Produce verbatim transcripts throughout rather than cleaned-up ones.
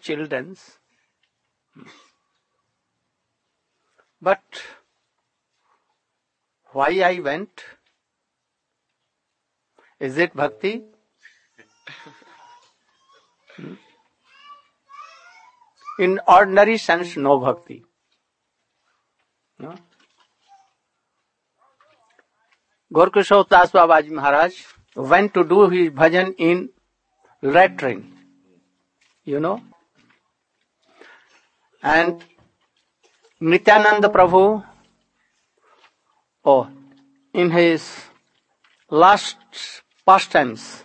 children's. But why I went? Is it bhakti? In ordinary sense, no bhakti. No? Gorkishore Das Babaji Maharaj went to do his bhajan in latrine, you know. And Nityananda Prabhu, oh, in his last pastimes,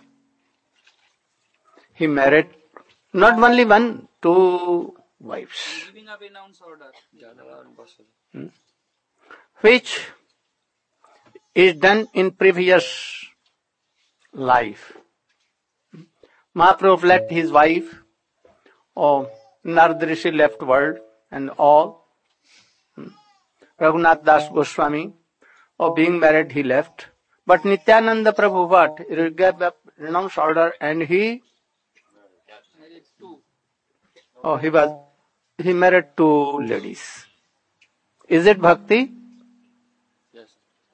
he married not only one, two wives. Giving up announce order. Hmm? Which is done in previous life. Mahaprabhu left his wife, or Narad Rishi left world and all. Raghunath Das Goswami, or being married, he left. But Nityananda Prabhu what? He gave up renounce order and he oh he was he married two ladies. Is it bhakti? Yes.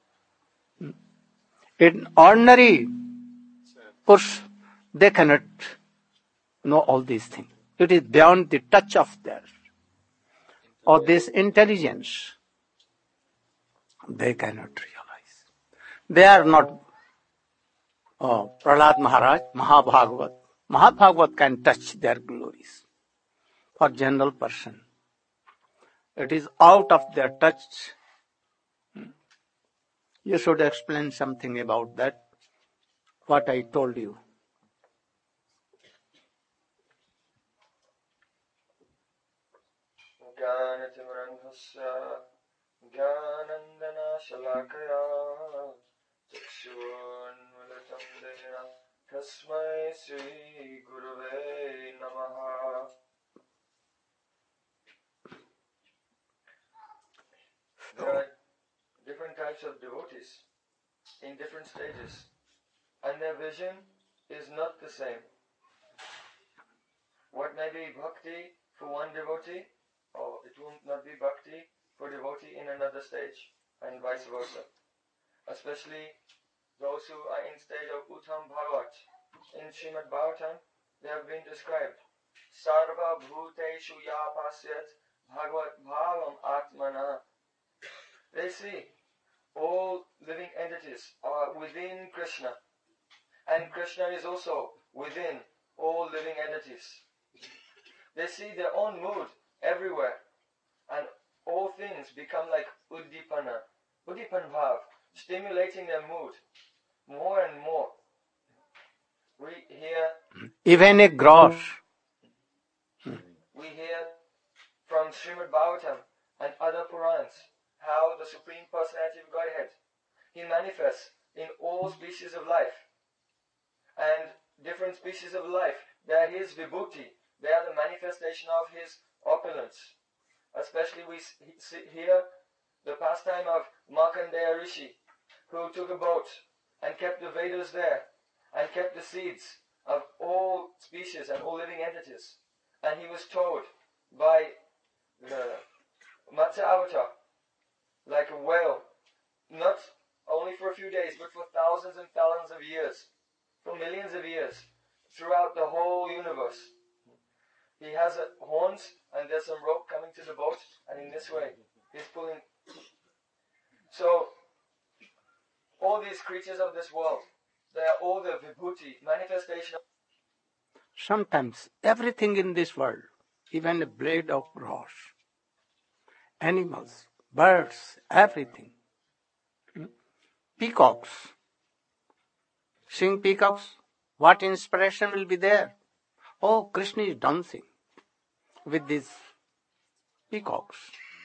In ordinary course, they cannot know all these things. It is beyond the touch of their or this intelligence. They cannot realize. They are not oh, Prahlad Maharaj, Mahabhagavat. Mahabhagavat can touch their glories. For general person, it is out of their touch. You should explain something about that, what I told you. There are different types of devotees in different stages, and their vision is not the same. What may be bhakti for one devotee, or it will not be bhakti for devotee in another stage, and vice versa. Especially those who are in stage of Uttam Bhagat. In Srimad Bhagavatam, they have been described. Sarva bhuteshu ya pasyat bhagavat bhavam atmana. They see all living entities are within Krishna, and Krishna is also within all living entities. They see their own mood everywhere, and all things become like uddipana, uddipan bhav, stimulating their mood more and more. We hear even a gross. We hear from Srimad Bhagavatam and other Purans how the Supreme Personality of Godhead, He manifests in all species of life. And different species of life, they are His vibhuti, they are the manifestation of His opulence. Especially we hear the pastime of Markandeya Rishi, who took a boat and kept the Vedas there, and kept the seeds of all species and all living entities. And he was told by the Matsya Avatar, like a whale, not only for a few days, but for thousands and thousands of years, for millions of years, throughout the whole universe. He has a, horns, and there's some rope coming to the boat, and in this way, he's pulling. So, all these creatures of this world, they are all the vibhuti, manifestation of... Sometimes everything in this world, even a blade of grass, animals, birds, everything. Peacocks. Seeing peacocks, what inspiration will be there? Oh, Krishna is dancing with these peacocks.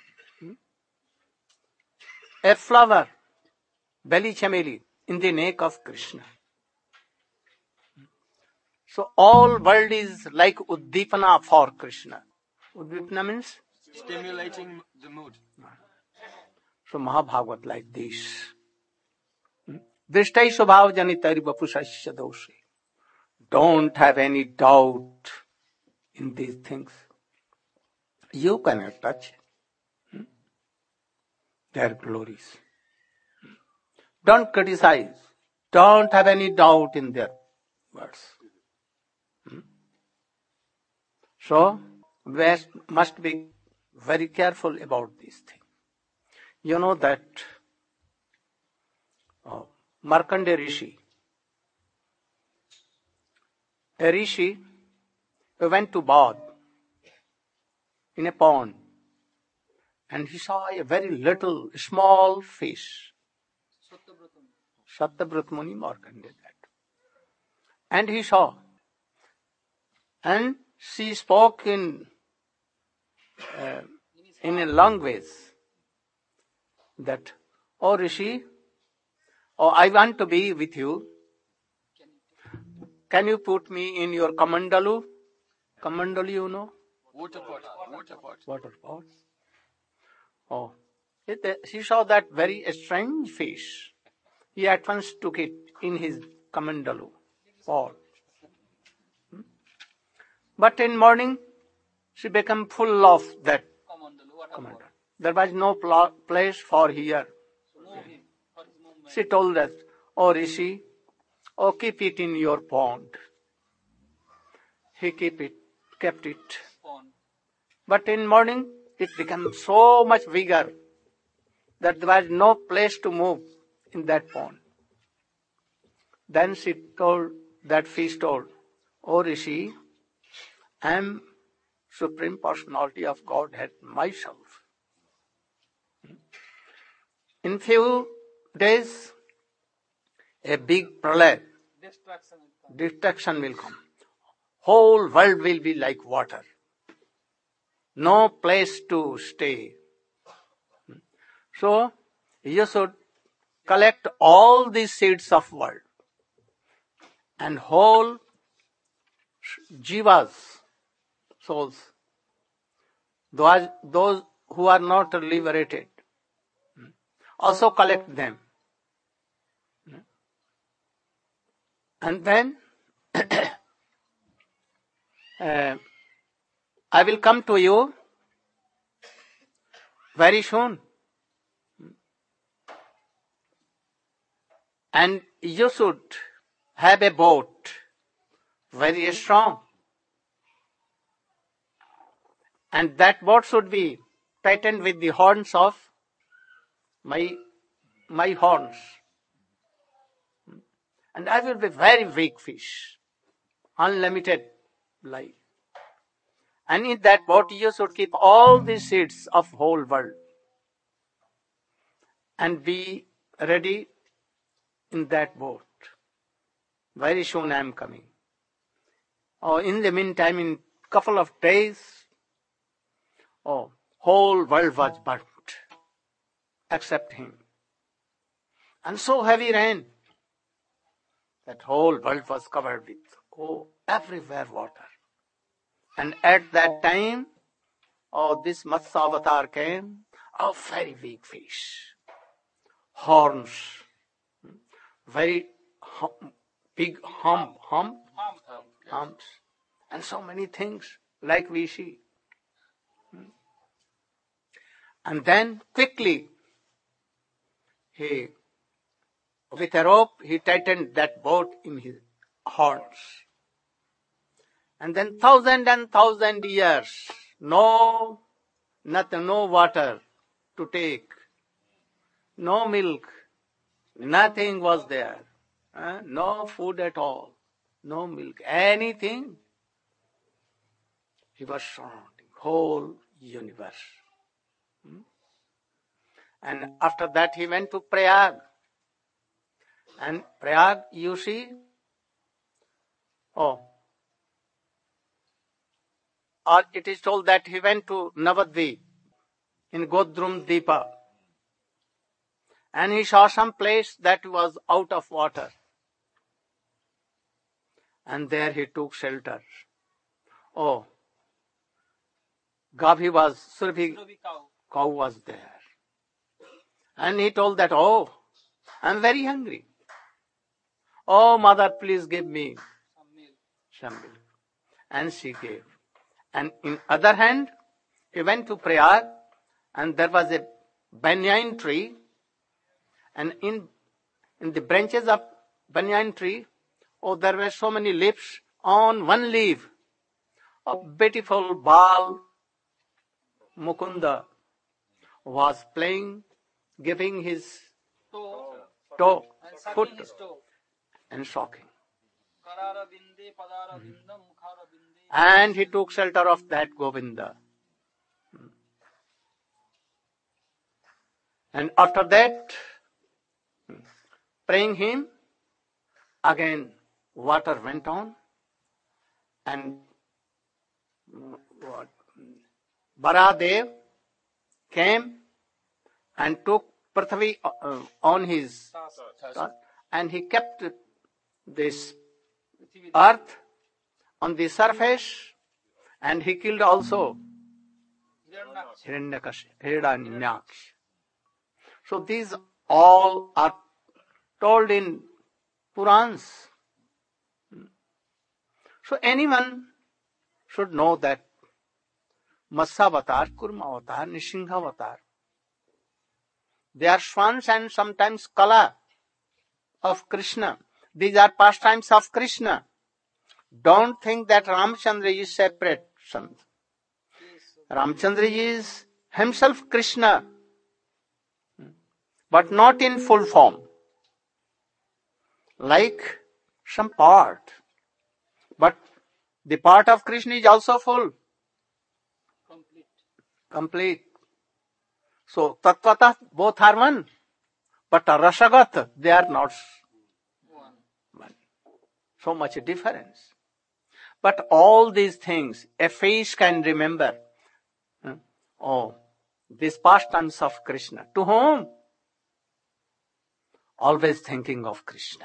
A flower, belly chameli, in the neck of Krishna. So all world is like uddipana for Krishna. Uddipana means? Stimulating the mood. So Mahabhagavat like this. Drishtai subhav janitari vapusasya doshi. Don't have any doubt in these things. You cannot touch their glories. Don't criticize. Don't have any doubt in their words. So, we must be very careful about these things. You know that uh, Markandeya Rishi, a Rishi who went to bath in a pond, and he saw a very little, small fish. Satyabrat Muni Markandeya that. And he saw. And she spoke in uh, in a language that, oh Rishi, oh I want to be with you. Can you put me in your kamandalu? Kamandalu, you know? Water pot. Water pot. Water pot. Oh, it, he saw that very strange fish. He at once took it in his kamandalu pot. Hmm? But in morning, she became full of that kamandalu. There was no pl- place for her. She told us, oh Rishi, oh keep it in your pond. He keep it, kept it. But in morning, it became so much bigger that there was no place to move in that pond. Then she told, that fish told, oh Rishi, I am Supreme Personality of Godhead myself. In few days, a big pralaya, destruction will come. Whole world will be like water. No place to stay. So, you should collect all these seeds of world and whole jivas, souls, those, those who are not liberated, also collect them. And then uh, I will come to you very soon. And you should have a boat, very strong. And that boat should be tightened with the horns of my, my horns. And I will be very big fish, unlimited life. And in that boat you should keep all the seeds of whole world. And be ready in that boat. Very soon I am coming. Or in the meantime, in couple of days, oh, whole world was burnt, except him. And so heavy rain, that whole world was covered with, oh, everywhere water. And at that time, oh, this Matsya avatar came, a very big fish, horns, very hum, big hump, hump, humps, and so many things like we see. And then quickly, he, with a rope, he tightened that boat in his horns. And then thousand and thousand years, no, nothing, no water to take, no milk, nothing was there, uh, no food at all, no milk, anything. He was surrounding whole universe. Hmm? And after that he went to Prayag. And Prayag, you see, oh, or it is told that he went to Navadvip in Godrum Deepa. And he saw some place that was out of water. And there he took shelter. Oh, Gavi was, Surabhi cow. cow was there. And he told that, oh, I'm very hungry. Oh, mother, please give me some milk. And she gave. And in other hand, he went to Prayag, and there was a banyan tree, and in in the branches of banyan tree, oh, there were so many leaves. On one leaf, a beautiful Bal Mukunda was playing, giving his toe toe, and foot, sucking his toe. and shocking. Karara binde, padara binda, mukhara binde. And he took shelter of that Govinda. And after that, praying him, again water went on, and what? Baradev came and took Prithvi uh, on his task, and he kept this earth on the surface, and he killed also Hiranyakashipu, Hiranyaksh. So these all are told in Purans. So anyone should know that Matsya avatar, Kurma avatar, Nisingha avatar, they are swans and sometimes Kala of Krishna. These are pastimes of Krishna. Don't think that Ramchandra is separate. Ramchandra is himself Krishna, but not in full form. Like some part. But the part of Krishna is also full. Complete. Complete. So, Tattvata, both are one. But Rasagat, they are not One. one. So much difference. But all these things, a fish can remember. Hmm? Oh, these pastimes of Krishna. To whom? Always thinking of Krishna.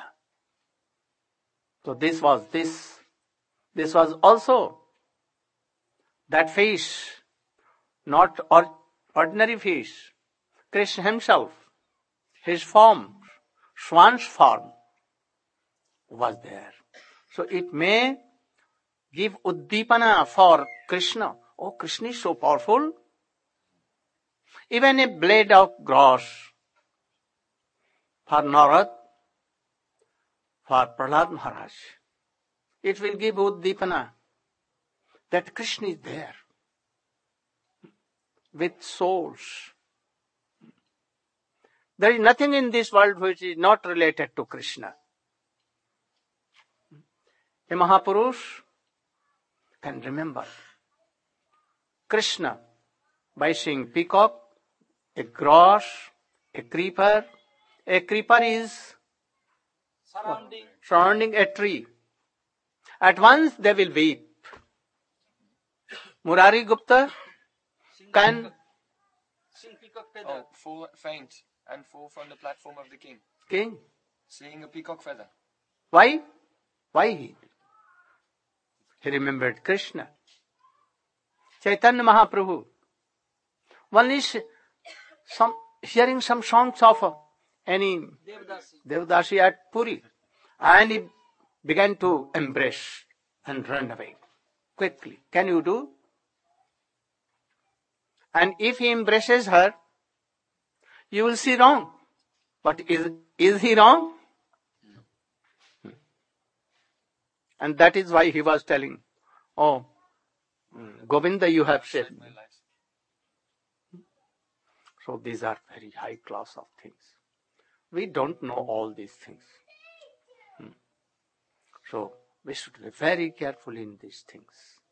So this was this. This was also that fish, not or, ordinary fish. Krishna himself, his form, swan's form, was there. So it may give uddipana for Krishna. Oh, Krishna is so powerful. Even a blade of grass for Narad, for Prahlad Maharaj, it will give uddipana that Krishna is there with souls. There is nothing in this world which is not related to Krishna. A Mahapurush can remember Krishna by seeing peacock, a grass, a creeper. A creeper is Surrounding. surrounding a tree. At once they will weep. Murari Gupta can Sing peacock feather. Oh, fall faint and fall from the platform of the king, king. seeing a peacock feather. Why? Why he? He remembered Krishna. Chaitanya Mahaprabhu. One is some hearing some songs of any Devdasi. Devdasi at Puri, and he began to embrace and run away quickly. Can you do? And if he embraces her, you will see wrong. But is, is he wrong? And that is why he was telling, oh, Govinda, you have saved me. My life. So these are very high class of things. We don't know all these things. Hmm. So we should be very careful in these things.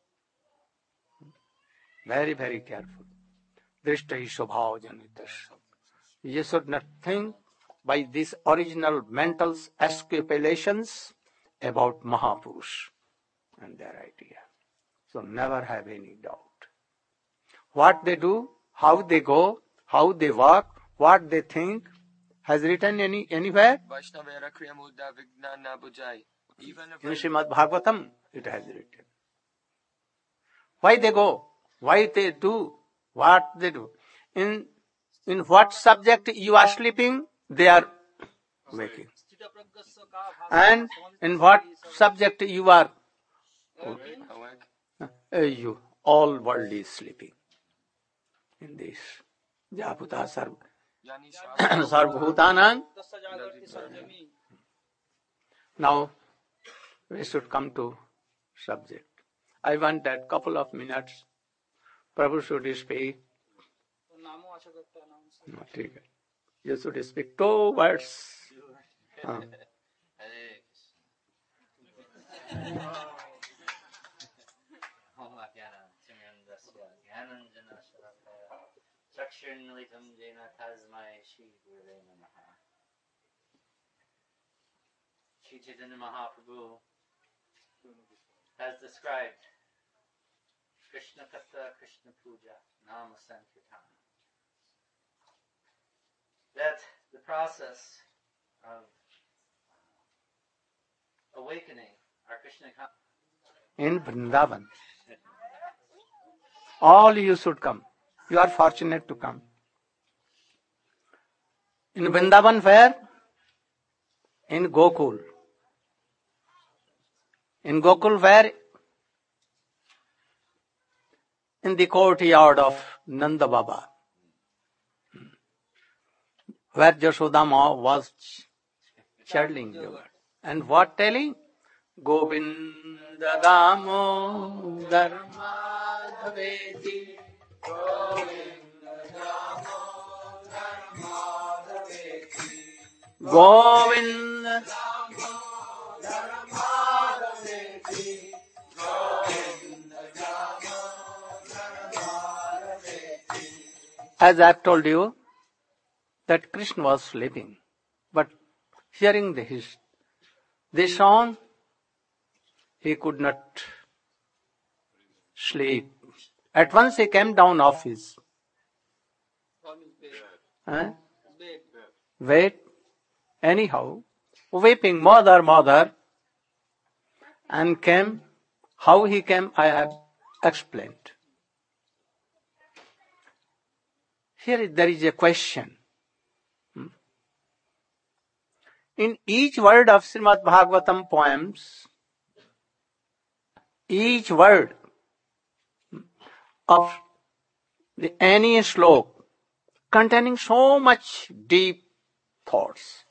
Very, very careful. Drishtahi Shobhav Janitas. You should not think by these original mental escapulations about Mahapurush and their idea. So never have any doubt. What they do, how they go, how they walk, what they think, has written any anywhere? Vaishnavera Kriyamuddha Vignana Bujai. Even a In very Srimad Bhagavatam, it has written. Why they go? Why they do? What they do? In in what subject you are sleeping, they are waking. And in what subject you are awake, uh, you all world is sleeping in this. Japuta sarv Yani sarvbhutanam. तस्य जागर्ति संयमी Now we should come to subject. I want that couple of minutes Prabhu should speak. तो नामो आशा करता है नाम से No, ठीक है. You should speak two words. हाँ. Sri Chaitanya Mahaprabhu has described Krishna Katha, Krishna Puja, Nama Sankirtana. That the process of awakening our Krishna consciousness In Vrindavan. All you should come. You are fortunate to come. In Vrindavan where? In Gokul. In Gokul where? In the courtyard of Nanda Baba. Where Jashoda Ma was chanting the word. And what telling? Govinda Damo Dharma Dhaveti. Govinda As I have told you, that Krishna was sleeping. But hearing the, his, this song, he could not sleep. At once he came down off his from his bed. eh, Bed. weight, anyhow, weeping, mother, mother, and came. How he came, I have explained. Here there is a question. In each word of Srimad Bhagavatam poems, each word of the any slok containing so much deep thoughts.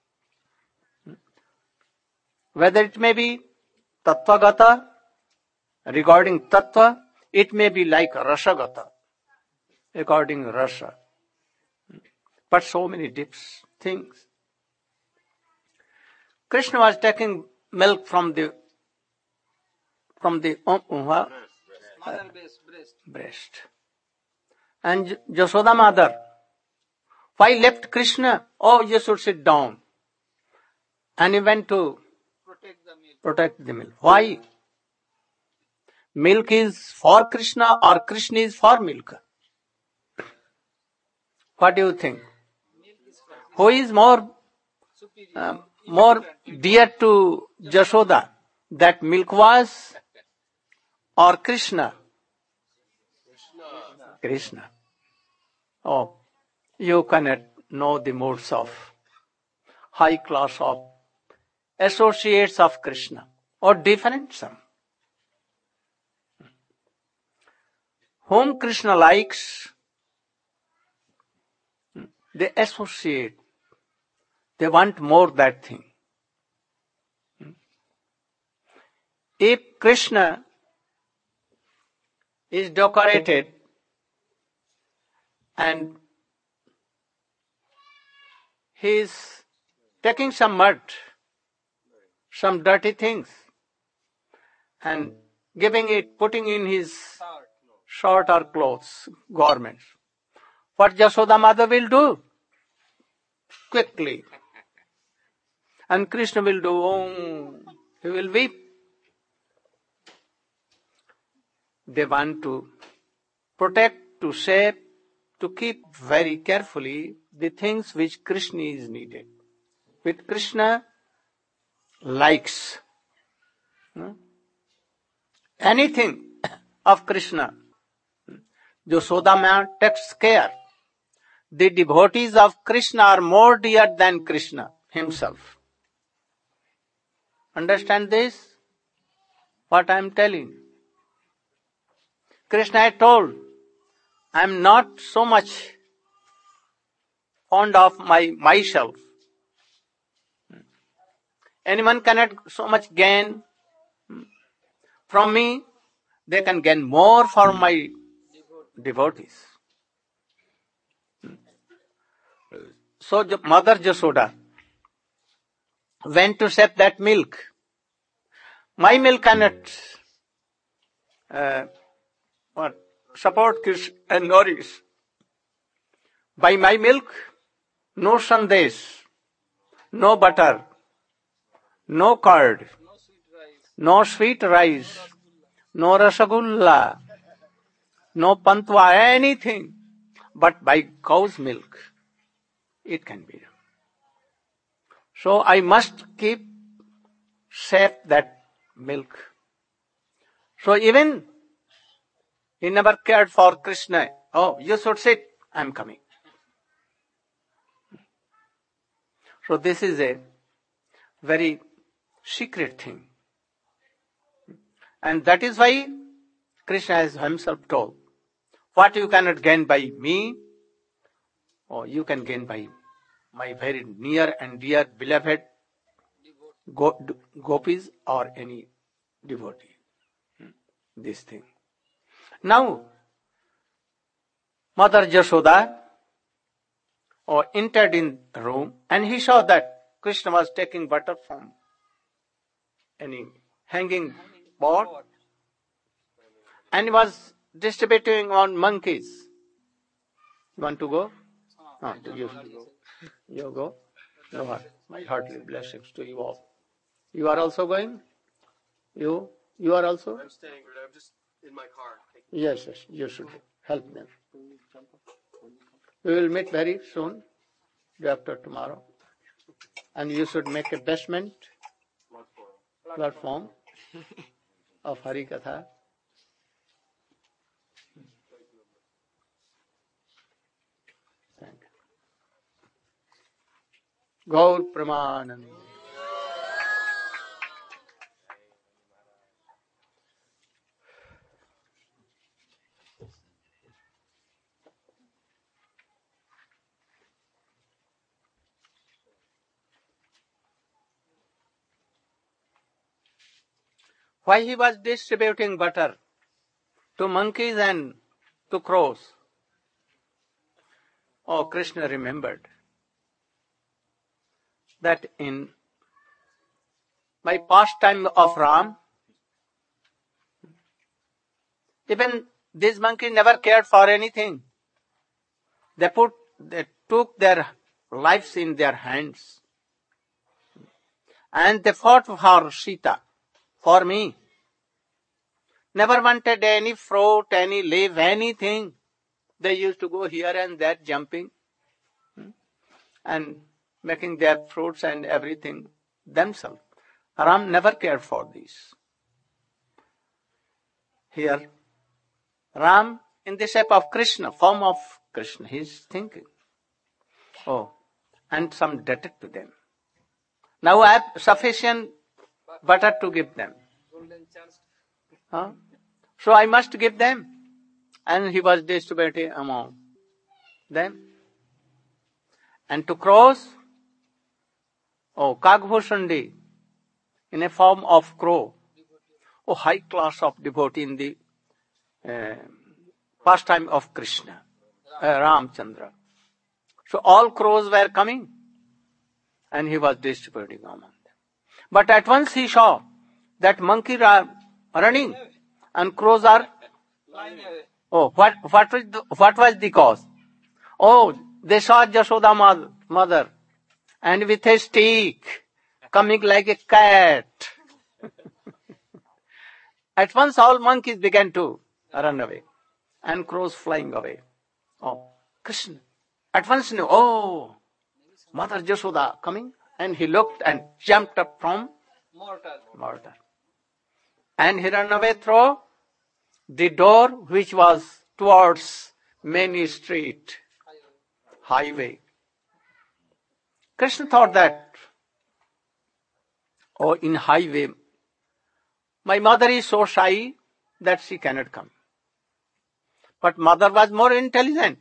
Whether it may be Tattvagata, regarding Tattva, it may be like Rasagata, regarding Rasa. But so many deep things. Krishna was taking milk from the from the um, uh, Mother base, breast. breast. And Jashoda mother, why left Krishna? Oh, you should sit down. And he went to Protect the milk. protect the milk. Why? Milk is for Krishna or Krishna is for milk? What do you think? Milk is for Who is more superior. uh, more dear to Jashoda? That milk was or Krishna? Krishna. Oh, you cannot know the moods of high class of associates of Krishna or different some. Whom Krishna likes, they associate. They want more that thing. If Krishna is decorated and he is taking some mud, some dirty things, and giving it, putting in his Heart. shirt or clothes, garments. What Jashoda Mother will do? Quickly. And Krishna will do, oh, he will weep. They want to protect, to shape, to keep very carefully the things which Krishna is needed. Which Krishna likes. Hmm? Anything of Krishna, Jashoda Ma takes care. The devotees of Krishna are more dear than Krishna himself. Understand this? What I am telling. Krishna had told, I am not so much fond of my myself. Anyone cannot so much gain from me, they can gain more from my devotees. So Mother Jasoda went to sip that milk. My milk cannot uh, what, support Krishna and nourish. By my milk, no sandesh, no butter, no curd, no sweet rice, no rasagulla, no pantwa, anything, but by cow's milk, it can be. So I must keep safe that milk. So even he never cared for Krishna. Oh, you should sit, I am coming. So this is a very secret thing. And that is why Krishna has himself told, what you cannot gain by me, or you can gain by my very near and dear beloved go- gopis or any devotee. This thing. Now, Mother Jashoda or entered in the room and he saw that Krishna was taking butter from any hanging pot and was distributing on monkeys. You want to go? No, you go. You go. No, my heartily blessings to you all. You are also going? You? You are also? I'm staying, but I'm just in my car. Yes, yes, you should help them. We will meet very soon, day after tomorrow. And you should make a basement platform of Hari Katha. Thank you. Gaur Pramanand. Why he was distributing butter to monkeys and to crows? Oh, Krishna remembered that in my pastime of Ram, even these monkeys never cared for anything. They put, they took their lives in their hands. And they fought for Sita, for me. Never wanted any fruit, any leaf, anything. They used to go here and there jumping and making their fruits and everything themselves. Ram never cared for this. Here, Ram in the shape of Krishna, form of Krishna, he is thinking. Oh, and some debted to them. Now I have sufficient butter to give them. Huh? So I must give them. And he was distributing among them. And to crows, oh, Kagbhushandi, in a form of crow, oh, high class of devotee in the uh, pastime of Krishna, uh, Ramchandra. So all crows were coming and he was distributing among them. But at once he saw that monkeys are running and crows are, oh, what, what, was the, what was the cause? Oh, they saw Jashoda mother and with a stick coming like a cat. At once all monkeys began to run away and crows flying away. Oh, Krishna at once knew, oh, Mother Jashoda coming, and he looked and jumped up from Mortal. mortar. And he ran away through the door which was towards main street, highway. Krishna thought that, oh, in highway, my mother is so shy that she cannot come. But mother was more intelligent.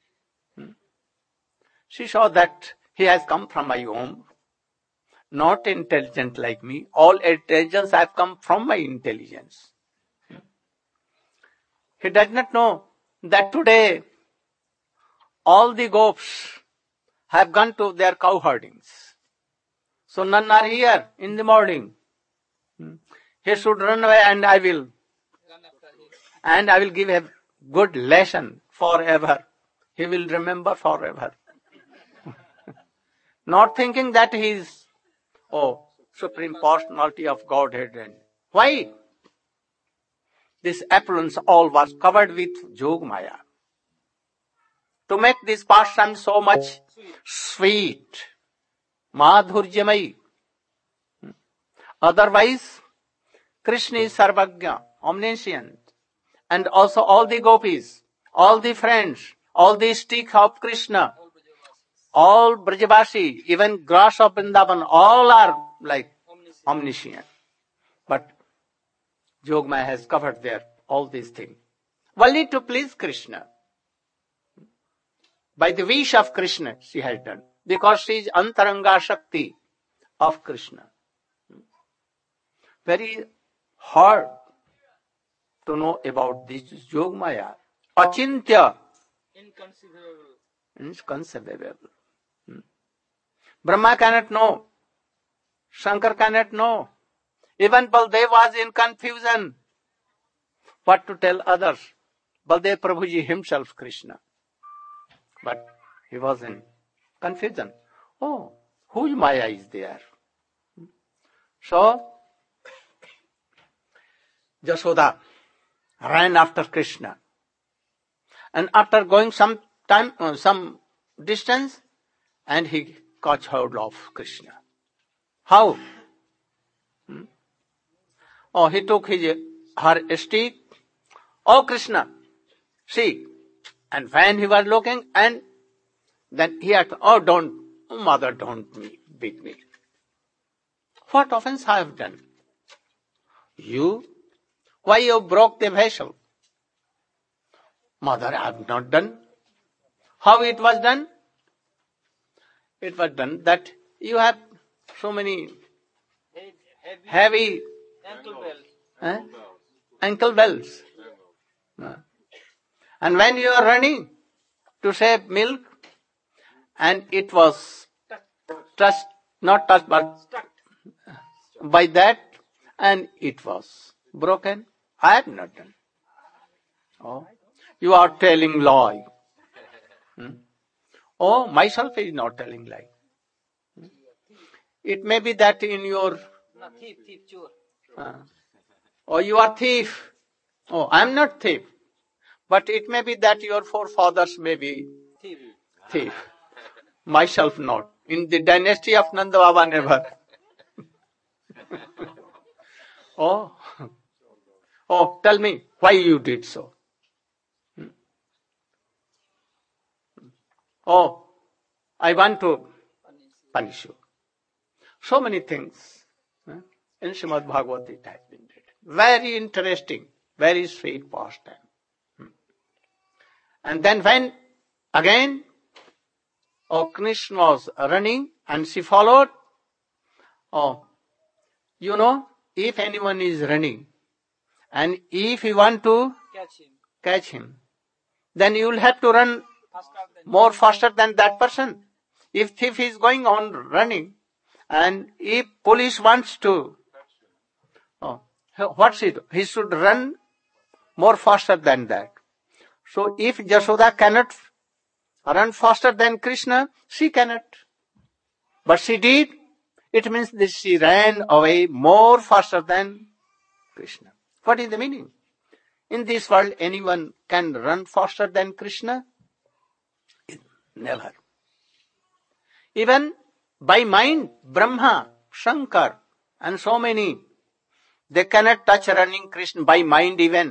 She saw that he has come from my home, not intelligent like me. All intelligence have come from my intelligence. He does not know that today all the gops have gone to their cow herdings. So none are here in the morning. He should run away and I will. And I will give a good lesson forever. He will remember forever. Not thinking that he is, oh, supreme personality of Godhead. And why? This opulence all was covered with Jog Maya. To make this pastime so much sweet, madhurjamai. Otherwise, Krishna is Sarvagya, omniscient. And also all the gopis, all the friends, all the stick of Krishna, all Brajavasi, even grass of Vrindavan, all are like omniscient. But Jogmaya has covered there all these things. Only to please Krishna. By the wish of Krishna she has done. Because she is Antaranga Shakti of Krishna. Very hard to know about this Jogmaya. Achintya. Inconceivable. Inconceivable. Hmm. Brahma cannot know. Shankar cannot know. Even Baldev was in confusion. What to tell others? Baldev Prabhuji himself, Krishna. But he was in confusion. Oh, whose Maya is there? So, Jashoda ran after Krishna. And after going some time, uh, some distance, and he caught hold of Krishna. How? Hmm? Oh, he took his, her stick. Oh, Krishna, see. And when he was looking, and then he had, oh, don't, oh, mother, don't beat me. What offense I have done? You? Why you broke the vessel? Mother, I have not done. How it was done? It was done that you have so many Heavy, heavy ankle belt. eh, ankle bells. Uh, And when you are running to save milk, and it was touched, not touched, but by that, and it was broken, I have not done. Oh, you are telling lie. Hmm? Oh, myself is not telling lie. Hmm? It may be that in your, No, thief, thief, chore. uh, oh, you are thief. Oh, I am not thief. But it may be that your forefathers may be Thief. thief. Myself not. In the dynasty of Nanda Baba, never. Oh, oh, tell me why you did so. Hmm? Oh, I want to punish you. So many things huh? in Srimad Bhagavad it has been written. Very interesting, very sweet pastime. Hmm. And then when again, oh, Krishna was running and she followed. Oh, you know, if anyone is running and if you want to Catch him. catch him, then you will have to run Faster than more faster than that person. If thief is going on running and if police wants to, oh, what's it? He should run more faster than that. So if Jashoda cannot run faster than Krishna, she cannot. But she did. It means that she ran away more faster than Krishna. What is the meaning? In this world, anyone can run faster than Krishna? Never. Even by mind, Brahma, Shankar, and so many, they cannot touch running Krishna by mind even.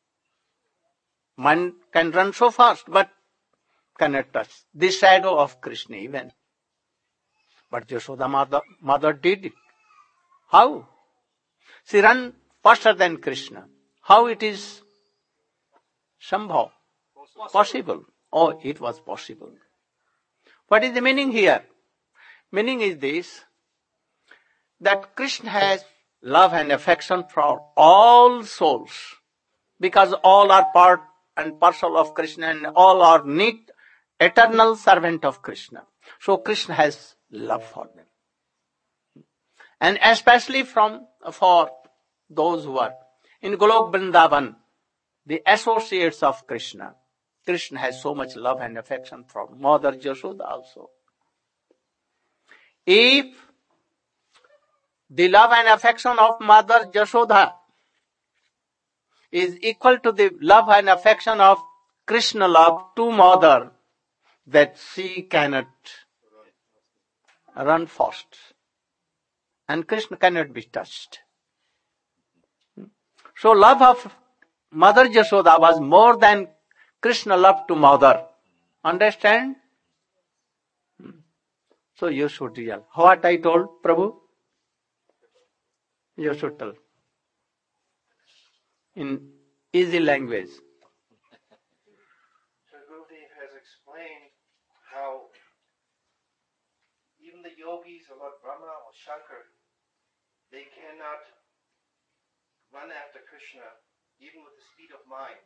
Mind can run so fast, but cannot touch the shadow of Krishna even. But Yashoda mother, mother did it. How? She ran faster than Krishna. How it is? Somehow. Possible. Oh, it was possible. What is the meaning here? Meaning is this, that Krishna has love and affection for all souls, because all are part and parcel of Krishna and all are need eternal servant of Krishna. So Krishna has love for them. And especially from for those who are in Golok Vrindavan, the associates of Krishna. Krishna has so much love and affection for Mother Yashoda also. If the love and affection of Mother Yashoda is equal to the love and affection of Krishna love to Mother, that she cannot run fast. And Krishna cannot be touched. So love of Mother Yashoda was more than Krishna love to Mother. Understand? So you should realize. What I told Prabhu? You should tell. In easy language. So Gurudev has explained how even the yogis of Lord Brahma or Shankar, they cannot run after Krishna even with the speed of mind.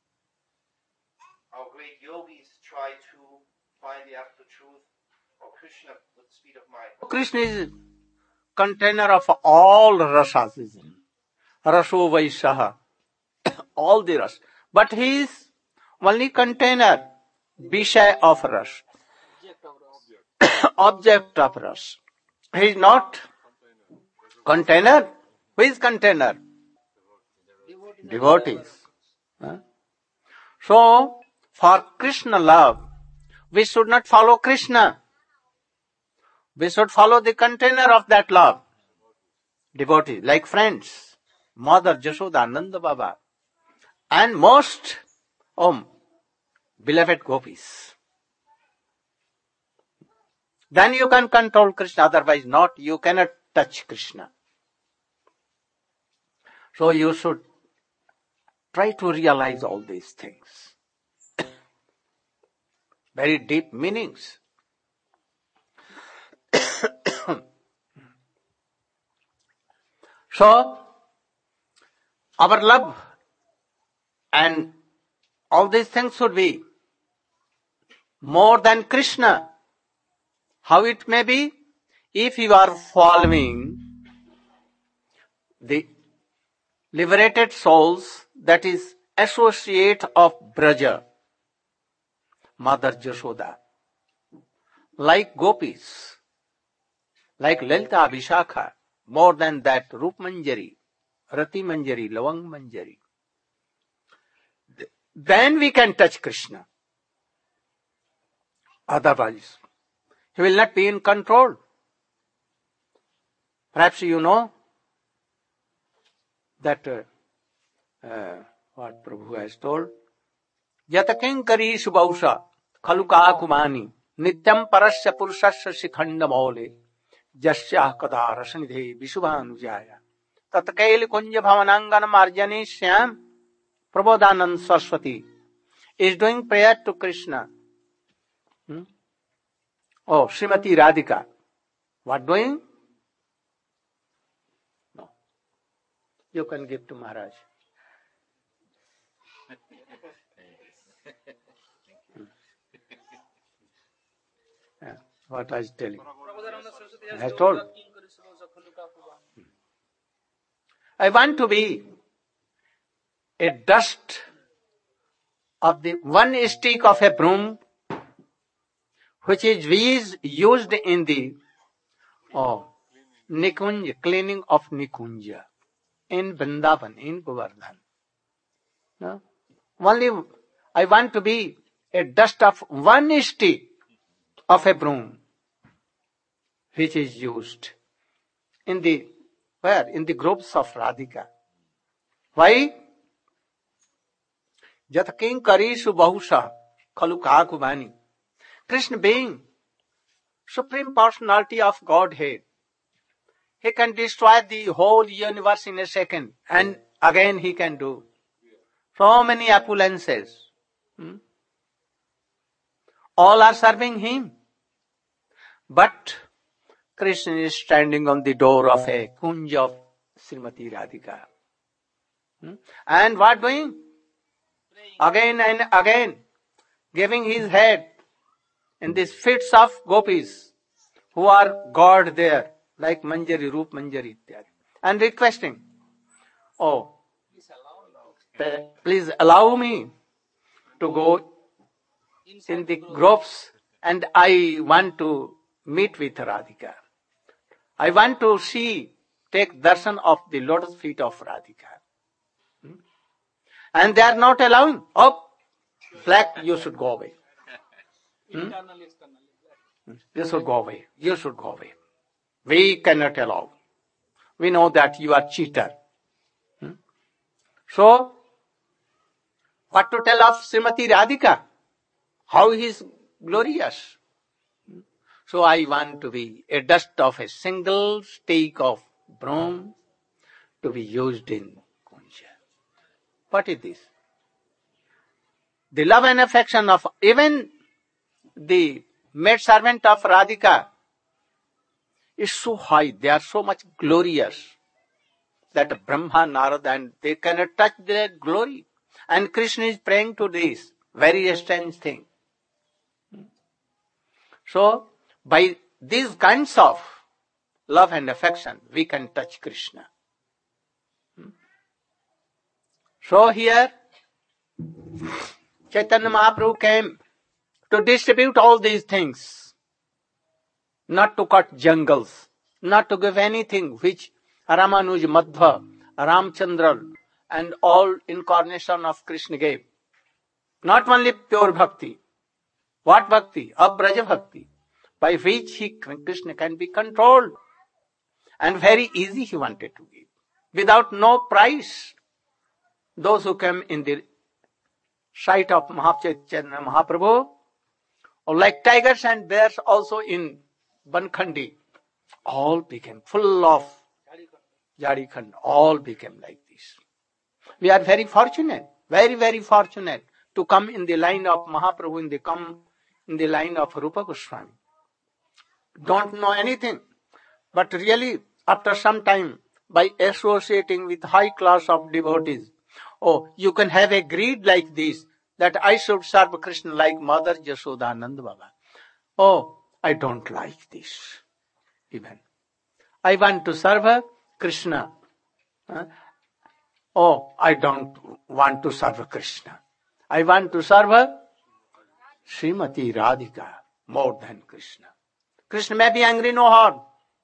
Our great yogis try to find the absolute truth of Krishna with the speed of mind. Krishna is container of all rasas, isn't it? Raso Vaishaha. All the ras. But he is only container, Vishay of ras. Object of ras. He is not container. Who is container? Devotees. Huh? So, for Krishna love, we should not follow Krishna. We should follow the container of that love. Devotees, like friends. Mother Yashoda, Nanda Baba. And most, oh, beloved gopis. Then you can control Krishna, otherwise not, you cannot touch Krishna. So you should try to realize all these things. Very deep meanings. So, our love and all these things should be more than Krishna. How it may be? If you are following the liberated souls, that is associate of Braja, Mother Yashoda, like gopis, like Lalita Vishakha, more than that Rup Manjari, Rati Manjari, Lavang Manjari. Then we can touch Krishna. Otherwise, he will not be in control. Perhaps you know that uh, uh, what Prabhu has told. Yatakin kari subhausha khaluka kumani nityam parasya purushasya shikhanda maule jasya kada rasanidhe visubhanujaya tatkail kunja bhavanangana marjani shyam Prabodhanand Saraswati is doing prayer to Krishna. Hmm? Oh, Srimati Radhika. What doing? No. You can give to Maharaj. Hmm. Yeah, what I was telling. I told. I want to be a dust of the one stick of a broom which is used in the oh, Nikunja, cleaning of Nikunja in Vrindavan, in Govardhan. No? Only I want to be a dust of one stick of a broom which is used in the where? In the groups of Radhika. Why? Jatkin karishu bahusha khaluka kubani. Krishna being Supreme Personality of Godhead, he can destroy the whole universe in a second, and again he can do so many opulences. Hmm? All are serving him. But Krishna is standing on the door of a kunj of Srimati Radhika. Hmm? And what doing? Again and again, giving his head in these fits of gopis who are God there, like Manjari, Roop Manjari, and requesting, oh, please allow me to go in the groves and I want to meet with Radhika. I want to see, take darshan of the lotus feet of Radhika. Hmm? And they are not allowing. Oh, black, you should go away. Hmm? You should go away. You should go away. We cannot allow. We know that you are cheater. Hmm? So, what to tell of Srimati Radhika? How he is glorious. So I want to be a dust of a single stick of broom to be used in kunja. What is this? The love and affection of even the maid servant of Radhika is so high, they are so much glorious that Brahma, Narada, and they cannot touch their glory. And Krishna is praying to this very strange thing. So, by these kinds of love and affection, we can touch Krishna. So here, Chaitanya Mahaprabhu came to distribute all these things, not to cut jungles, not to give anything which Ramanuj, Madhva, Ramchandra, and all incarnation of Krishna gave. Not only pure bhakti. What bhakti? Abraja bhakti, by which he, Krishna can be controlled. And very easy he wanted to give, without no price. Those who came in the sight of Mahachaitanya Mahaprabhu, or like tigers and bears also in Bankhandi, all became full of Jarikhand, all became like this. We are very fortunate, very, very fortunate to come in the line of Mahaprabhu, in the come in the line of Rupa Goswami. Don't know anything, but really after some time, by associating with high class of devotees, oh, you can have a greed like this, that I should serve Krishna like Mother Yashoda Nanda Baba. Oh, I don't like this even. I want to serve Krishna. Huh? Oh, I don't want to serve Krishna. I want to serve Srimati Radhika more than Krishna. Krishna may be angry, no harm.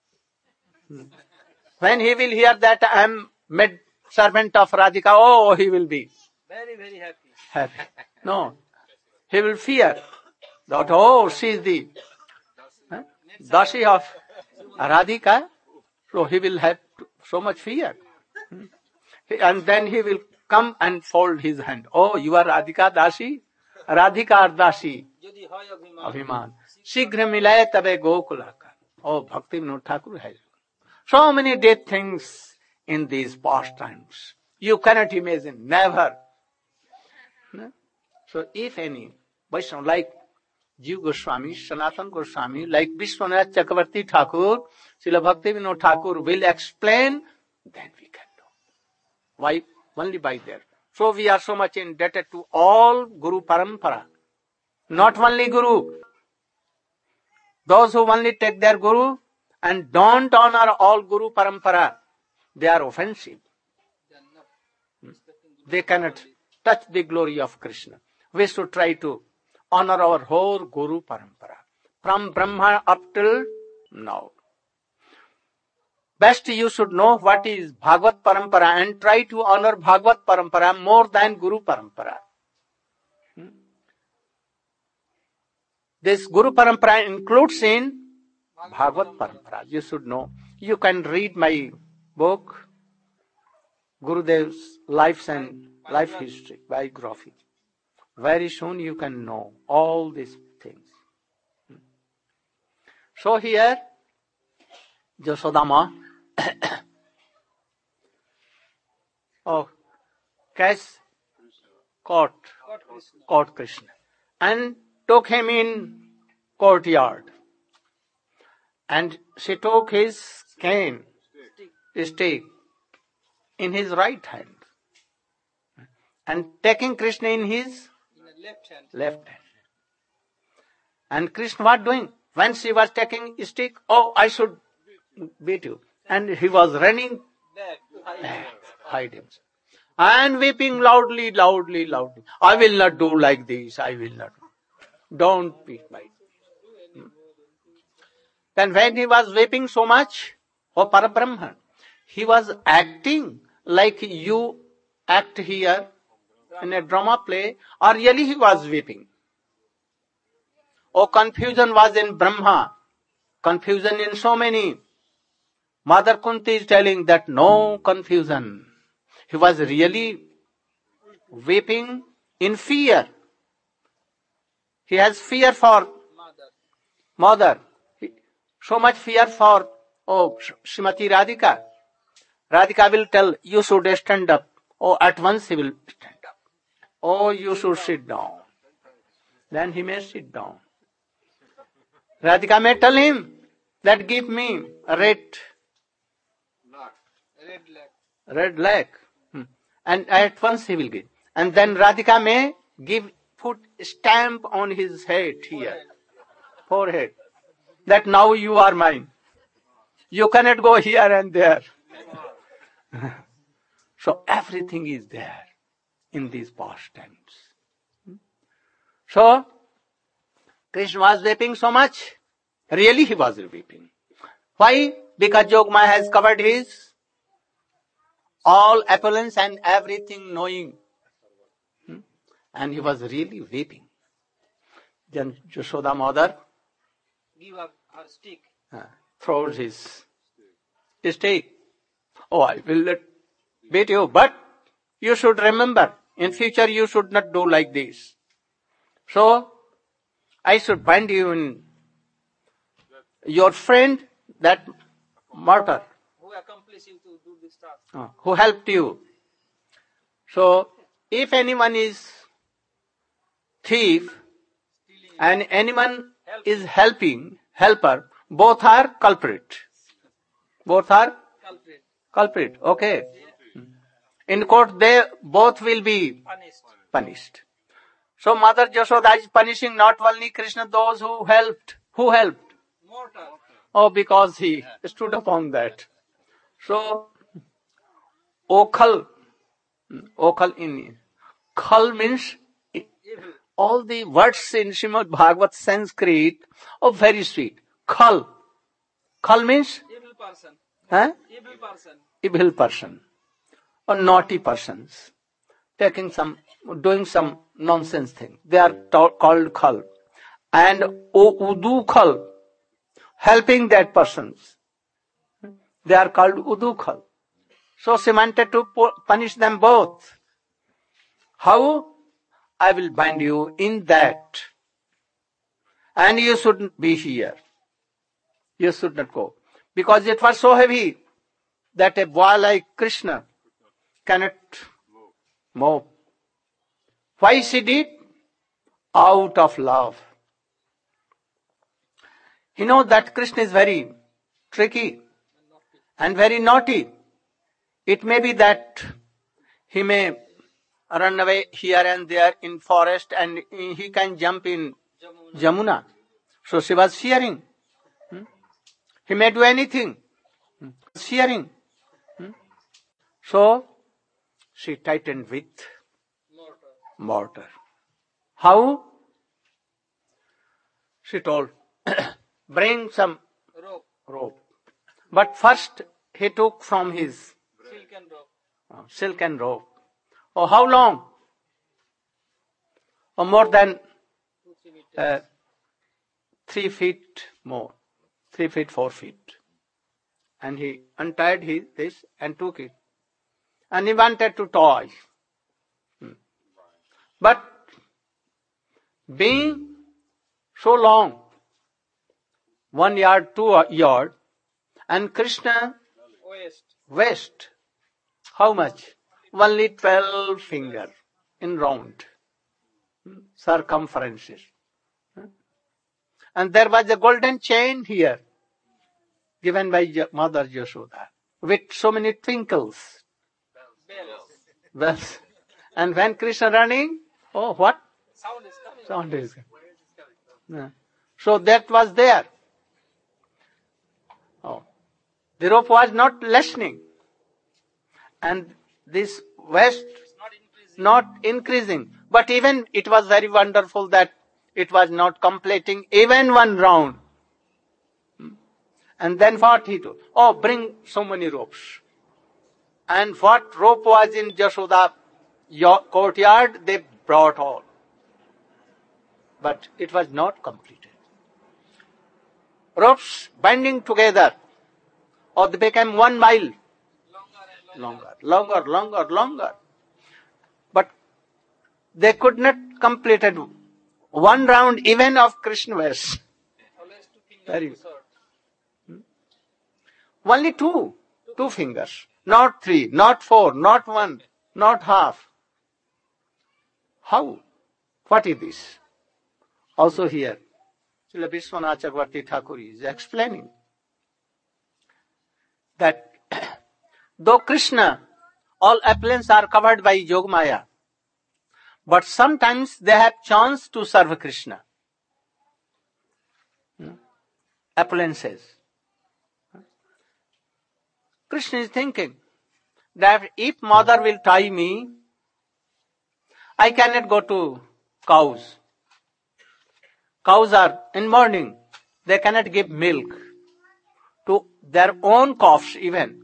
When he will hear that I am made servant of Radhika, oh, he will be very, very happy. Happy. No, he will fear that, oh, she is the huh, Dashi of Radhika, so he will have so much fear. And then he will come and fold his hand. Oh, you are Radhika Dashi? Radhika or Dashi? Abhiman. Shighra milaye tabe Gokula. Oh, Bhakti Vinod Thakur has. So many dead things in these pastimes. You cannot imagine, never. So if any Vaishnava like Jiva Goswami, Sanatana Goswami, like Vishwanath Chakravarti Thakur, Srila Bhakti Vinod Thakur will explain, then we can do. Why? Only by there. So we are so much indebted to all Guru Parampara. Not only Guru. Those who only take their Guru and don't honor all Guru Parampara, they are offensive. They cannot touch the glory of Krishna. We should try to honor our whole Guru Parampara. From Brahma up till now. Best you should know what is Bhagavad Parampara and try to honor Bhagavad Parampara more than Guru Parampara. Hmm? This Guru Parampara includes in Bhagavad Parampara. You should know. You can read my book, Gurudev's Lives and Life History, biography. Very soon you can know all these things. So here, Jasodama, oh, catch, caught, caught Krishna. And took him in courtyard. And she took his cane, stick, in his right hand. And taking Krishna in his In the left hand. left hand. And Krishna was doing? When she was taking stick, oh, I should beat you. And he was running Back to hide. back, hide himself. And weeping loudly, loudly, loudly. I will not do like this, I will not. Don't beat my. Then when he was weeping so much, oh Parabrahman, he was acting like you act here in a drama play, or really he was weeping. Oh, confusion was in Brahma, confusion in so many. Mother Kunti is telling that no confusion. He was really weeping in fear. He has fear for Mother. mother. So much fear for, oh, Srimati Radhika. Radhika will tell, you should stand up. Oh, at once he will stand up. Oh, you should sit down. Then he may sit down. Radhika may tell him that give me a red, Red leg. red leg. Hmm. And at once he will give. And then Radhika may give, put stamp on his head here, forehead, that now you are mine. You cannot go here and there. So everything is there in these past times. So, Krishna was weeping so much. Really he was weeping. Why? Because Yogamaya has covered his all opulence and everything knowing. And he was really weeping. Then Yashoda mother Give up her stick. uh, throws his stick. Oh, I will not beat you, but you should remember, in future you should not do like this. So, I should bind you in your friend, that martyr, Who accomplished you to do this task? uh, who helped you. So, if anyone is thief and anyone is helping, helper, both are culprit. Both are Culprit. culprit, okay. In court, they both will be Punished. punished. So Mother Yashoda is punishing not only Krishna, those who helped. Who helped? Mortal. Oh, because he stood upon that. So, Okhal, Okhal in, Khal means, Evil. all the words in Srimad Bhagavat Sanskrit, oh, very sweet. Khal. Khal means, Evil person. huh? Evil person. Evil person. Or naughty persons. Taking some, doing some nonsense thing. They are ta- called khal. And udu khal. Helping that persons. They are called udu khal. So she wanted to pu- punish them both. How? I will bind you in that. And you shouldn't be here. You should not go. Because it was so heavy that a boy like Krishna cannot move. Why she did? Out of love. You know that Krishna is very tricky and very naughty. It may be that he may run away here and there in forest and he can jump in Jamuna. So she was fearing. Hmm? He may do anything. Hmm? Fearing. Hmm? So she tightened with Mortal. mortar. How? She told, bring some Rope. rope. But first he took from his Silken rope. uh, silken rope. Oh, how long? Oh, more than Two, three meters. uh, three feet more. Three feet, four feet. And he untied his, this and took it. And he wanted to toy. Hmm. But being so long, one yard, two yard, and Krishna Waist. waist, how much? Only twelve finger in round. Hmm. Circumferences. And there was a golden chain here, given by Mother Yashoda, with so many twinkles. Bells. And when Krishna running, oh, what? Sound is coming. Sound is coming. Yeah. So that was there. Oh. The rope was not lessening. And this waist Not increasing. not increasing. But even it was very wonderful that it was not completing even one round. And then what he told? Oh, bring so many ropes. And what rope was in Yashoda courtyard, they brought all. But it was not completed. Ropes binding together, or they became one mile. Longer, longer, longer, longer. But they could not complete it. One round even of Krishna verse. Always two fingers Very- to serve. Only two. Two fingers. Not three, not four, not one, not half. How? What is this? Also here, Srila Vishwanath Chakravarti Thakur is explaining that though Krishna, all appearances are covered by Yogamaya, but sometimes they have chance to serve Krishna. Hmm? Appearances. Krishna is thinking that if mother will tie me, I cannot go to cows. Cows are in morning, they cannot give milk to their own calves even.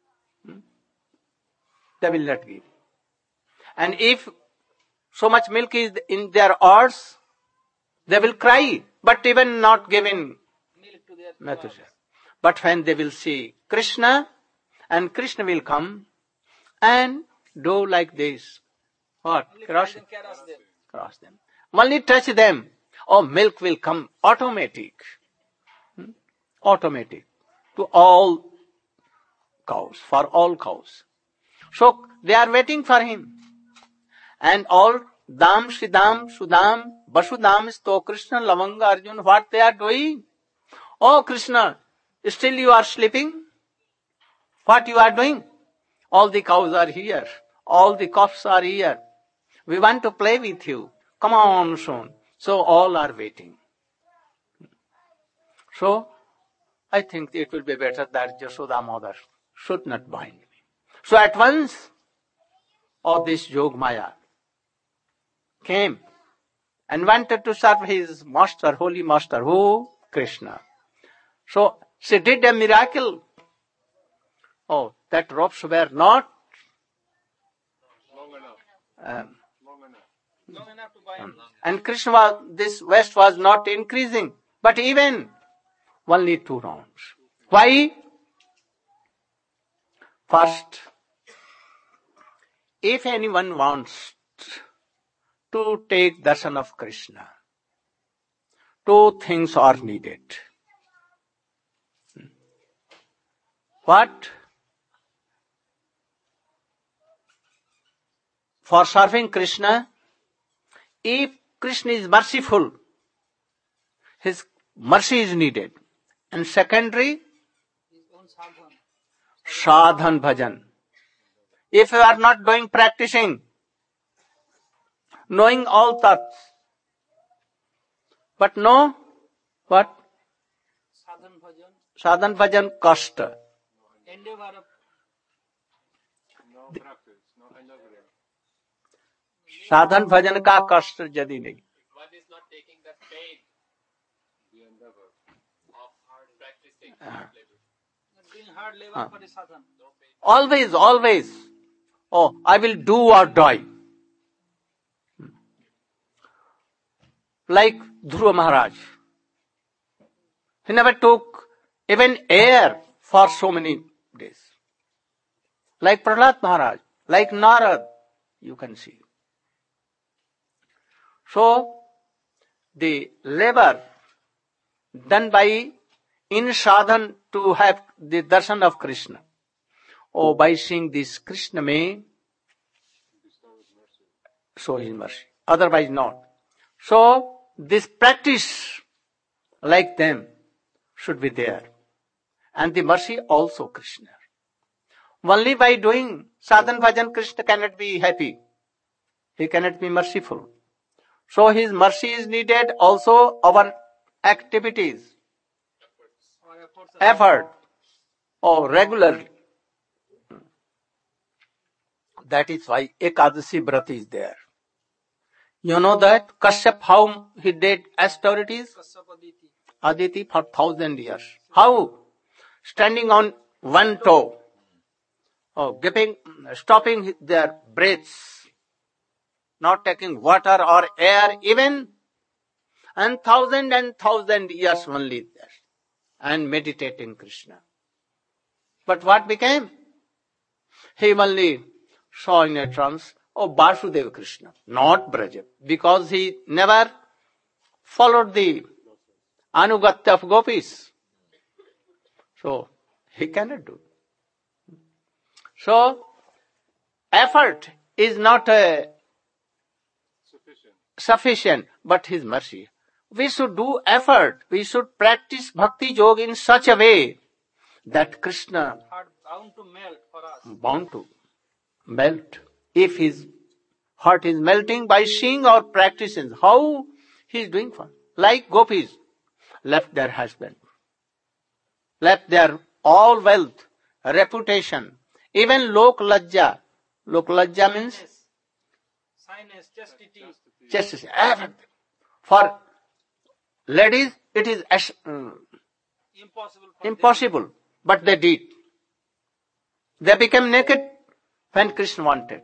They will not give. And if so much milk is in their ears, they will cry, but even not giving Milk to their Mathusha. But when they will see Krishna, and Krishna will come and do like this. What? Only Cross, can cross them. cross them. Only touch them. Oh, milk will come automatic. Hmm? Automatic. To all cows, for all cows. So they are waiting for him. And all Dam, Shridam, Sudam, Vasudam, Sto, Krishna, Lavanga, Arjuna, what they are doing? Oh Krishna, still you are sleeping? What you are doing? All the cows are here. All the calves are here. We want to play with you. Come on soon. So all are waiting. So, I think it will be better that Yashoda mother should not bind me. So at once, all this Yogamaya came and wanted to serve his master, holy master, who? Krishna. So, she did a miracle. Oh, that ropes were not Long enough. um, Long enough. Long enough to bind. and Krishna was, this waist was not increasing, but even only two rounds. Why? First, if anyone wants to take darshan of Krishna, two things are needed. What? For serving Krishna, if Krishna is merciful, his mercy is needed. And secondary, His own sadhan. sadhan bhajan. If you are not doing practicing, knowing all thoughts, but no, what? Sadhan bhajan. Sadhan bhajan cost. Endeavor of No practice. No endeavor. साधन भजन का कष्ट यदि नहीं. One is not taking the pain The endeavor. of hard practicing. doing hard labor Ah. for the sadhan. Always, always. Oh, I will do or die. Like Dhruva Maharaj. He never took even air for so many days. Like Prahlad Maharaj, like Narad, you can see. So, the labor done by in sadhan to have the darshan of Krishna, or by seeing this Krishna may show his mercy, otherwise not. So, this practice like them should be there. And the mercy also Krishna. Only by doing sadhan bhajan, Krishna cannot be happy. He cannot be merciful. So his mercy is needed, also our activities, Our efforts are effort, or regular. That is why Ekadasi Vrat is there. You know that Kashyap, how he did austerities? Kashyap Aditi. Aditi for thousand years. How? Standing on one toe, oh, giving, stopping their breaths, not taking water or air even, and thousand and thousand years only there, and meditating Krishna. But what became? He only saw in a trance, oh, Vasudeva Krishna, not Braja, because he never followed the anugatya of gopis. So, he cannot do. So, effort is not uh, Sufficient. sufficient, but his mercy. We should do effort. We should practice bhakti yoga in such a way that Krishna Heart bound to melt for us. bound to melt. If his heart is melting by seeing or practicing, how he is doing for? Like gopis left their husband, left their all wealth, reputation, even lok lajja. Lok lajja means Shyness, chastity. justice, everything. For ladies, it is ash- uh, Impossible for impossible, but they did. They became naked when Krishna wanted.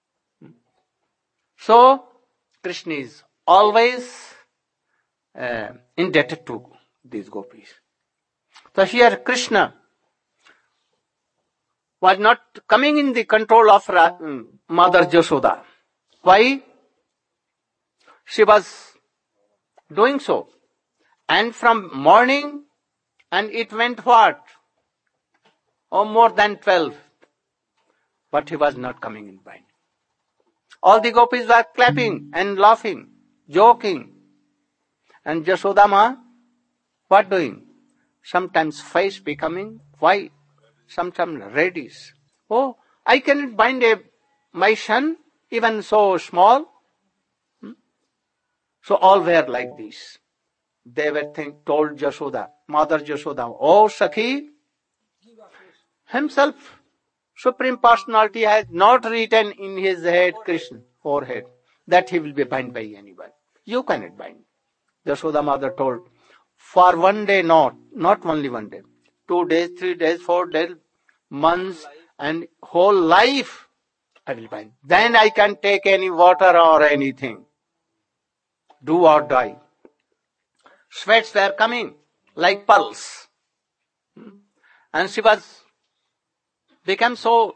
So, Krishna is always uh, indebted to these gopis. So here Krishna was not coming in the control of Ra- um, Mother Jashoda. Why? She was doing so. And from morning, and it went what? Oh, more than twelve. But he was not coming in bind. All the gopis were clapping and laughing, joking. And Jashoda Ma, what doing? Sometimes face becoming white, sometimes reddish. Oh, I cannot bind a, my son, even so small. Hmm? So all were like this. They were think, told Jashoda, Mother Jashoda, oh Sakhi, himself, Supreme Personality has not written in his head, Krishna, forehead, that he will be bound by anyone. You cannot bind. Jashoda Mother told, for one day not, not only one day, two days, three days, four days, months, and whole life, I will bind. Then I can take any water or anything. Do or die. Sweats were coming like pearls. And she was became so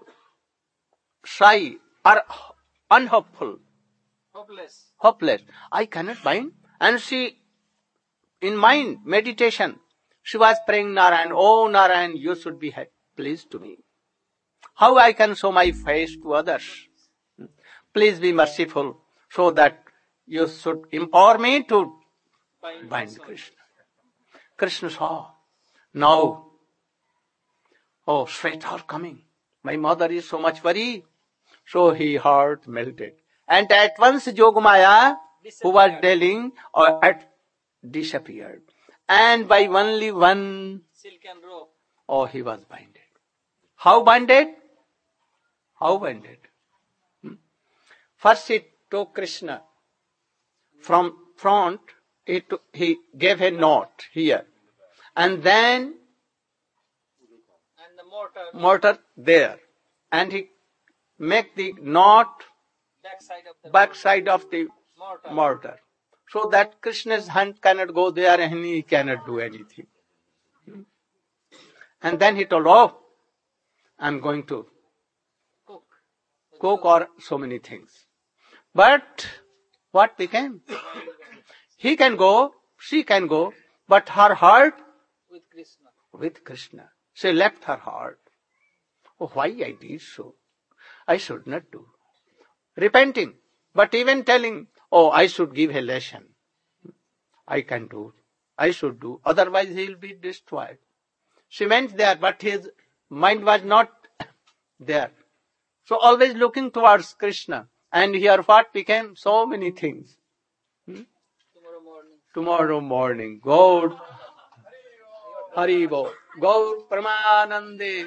shy or unhopeful, hopeless. hopeless. I cannot bind. And she, in mind, meditation, she was praying Narayan, oh Narayan, you should be pleased to me. How I can show my face to others? Please be merciful so that you should empower me to Bind bind myself. Krishna. Krishna saw. Now, oh, sweat are coming. My mother is so much worried. So his heart melted. And at once Yogamaya, who was telling, or at disappeared. And by only one, Silken rope. oh, he was binded. How binded? How binded? Hmm? First he took Krishna. From front, he, took, he gave a knot here. And then And the mortar. mortar there. And he make the knot Backside of the backside of the mortar. mortar. So that Krishna's hand cannot go there and he cannot do anything. And then he told, oh, I'm going to Cook. cook or so many things. But what became? He can go, she can go, but her heart With Krishna. with Krishna. She left her heart. Oh, why I did so? I should not do. Repenting, but even telling, oh, I should give a lesson. I can do. I should do, otherwise he will be destroyed. She went there, but his mind was not there. So always looking towards Krishna. And here what became? So many things. Hmm? Tomorrow morning. Tomorrow morning, Gaur Hari Bol, Gaur Pramanande.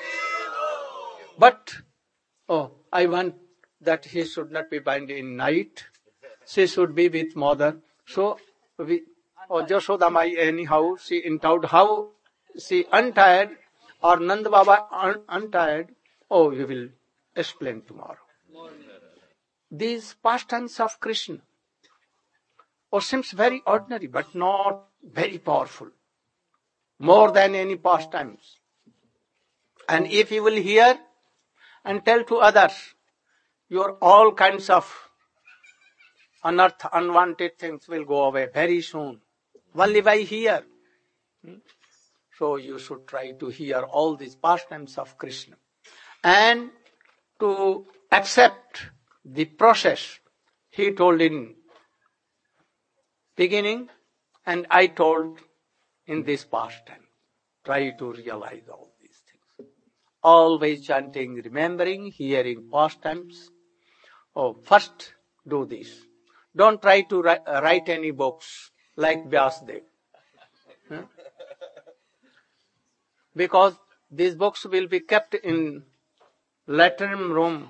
But, oh, I want that he should not be bound in night. She should be with mother. So, we, oh, Jashoda Mai anyhow, she endowed how she untied or Nanda Baba un- untied. Oh, we will explain tomorrow. These pastimes of Krishna, oh, seems very ordinary, but not very powerful. More than any pastimes. And if you will hear and tell to others, your all kinds of unearthed, unwanted things will go away very soon. Only by hear. So you should try to hear all these pastimes of Krishna. And to accept the process he told in beginning, and I told in this pastime. Try to realize all these things. Always chanting, remembering, hearing pastimes. Oh, first do this. Don't try to write, write any books like Vyasdev. Huh? Because these books will be kept in latrine room.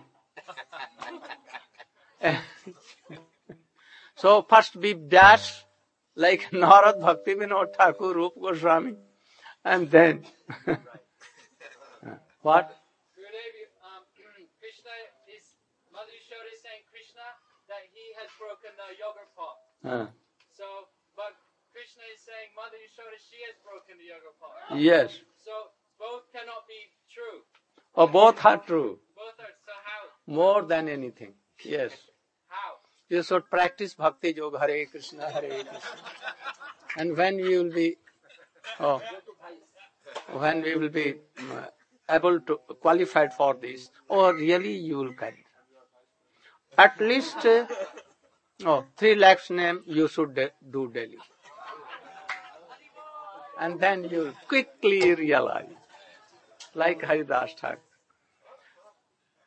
So first be Vyas, like Narad Bhakti Vinod Thakur, Rup Goswami, and then what? Gurudev, um, Krishna is, Mother Yashoda is saying Krishna that he has broken the yogurt pot. Uh, So, but Krishna is saying Mother Yashoda, she has broken the yogurt pot. yes. So, both cannot be true. Oh, both are true. Both are, so how? More than anything. Yes. How? You should practice Bhakti Yoga, Hare Krishna, Hare Krishna. And when you will be, oh, when we will be uh, able to, qualified for this, or really you will carry. At least, uh, oh, three lakhs name you should de- do daily. And then you will quickly realize, like Haridas Thakur.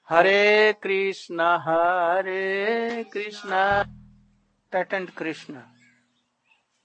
Hare Krishna, Hare Krishna, patent Krishna.